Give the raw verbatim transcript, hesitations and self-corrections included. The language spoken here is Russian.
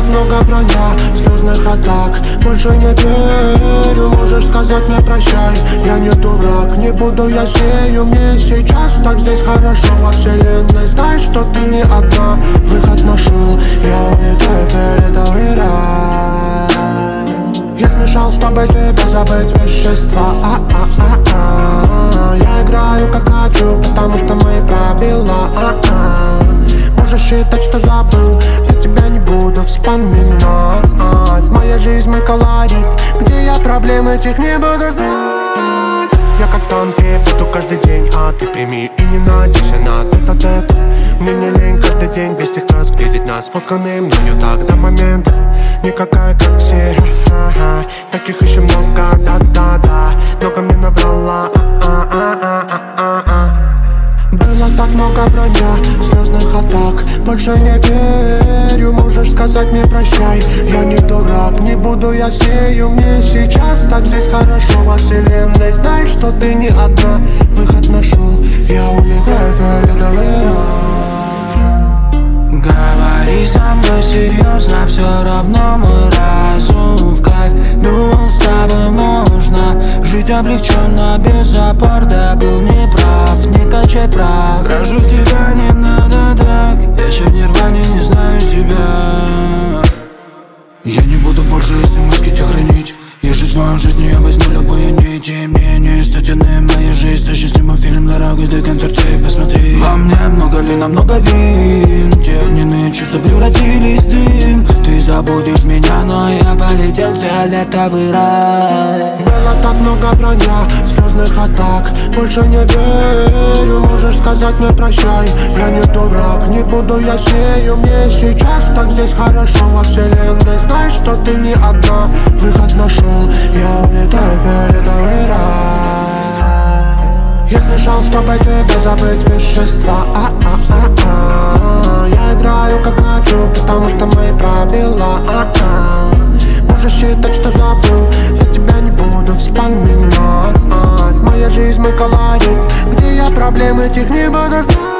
много вранья, слезных атак. Больше не верю, можешь сказать мне прощай. Я не дурак, не буду я сею. Мне сейчас так здесь хорошо во вселенной. Знаешь, что ты не одна, выход нашел. Я улетаю в фиолетовый рай. Я смешал, чтобы тебя забыть вещества. А-а-а-а. Я играю как хочу, потому что мои правила. А-а. Можешь считать, что забыл, я тебя не буду вспоминать. Моя жизнь, мой колорит, где я проблем этих не буду знать. Я как танки буду каждый день, а ты прими и не надейся на тет-а-тет. Мне не лень каждый день без тех фраз глядеть на сфотканные мною так до момента. Никакая, как все, ха-ха. Таких еще много, да-да-да. Много мне наврала, а-а-а-а-а-а. Было так много вранья, слезных атак. Больше не верю, можешь сказать мне прощай. Я не дурак, не буду я сею. Мне сейчас так здесь хорошо во вселенной. Знаешь, что ты не одна, выход нашел. Я улетаю в фиолетовый рай. Говори со мной серьезно, все равно мой разум в кайф. Думал, с тобой можно жить облегченно, без опор. Да был неправ, не качай прав. Прошу тебя, не надо так. Я ща в нирване, не знаю себя. Я не буду больше смс-ки тебя хранить. Я жизнь мою жизнь, я возьму любые нити. Мне не статины, моя жизнь, то счастливый фильм, дорогой до концерта, посмотри. Во мне много ли, намного вин. Те огненные чувства превратились в дым. Ты забудешь меня, но я полетел в фиолетовый рай. Было так много вранья, слезных атак. Больше не верю, можешь сказать мне прощай. Я не дурак, не буду я сею. Мне сейчас так здесь хорошо во вселенной. Знаешь, что ты не одна, выход нашел. Я улетаю в фиолетовый рай. Я смешал, чтобы тебя забыть вещества. А-а-а-а. Я играю как хочу, потому что мои правила. А-а. Можешь считать, что забыл, я тебя не буду вспоминать. Моя жизнь, мой колорит, где я проблем этих не буду знать.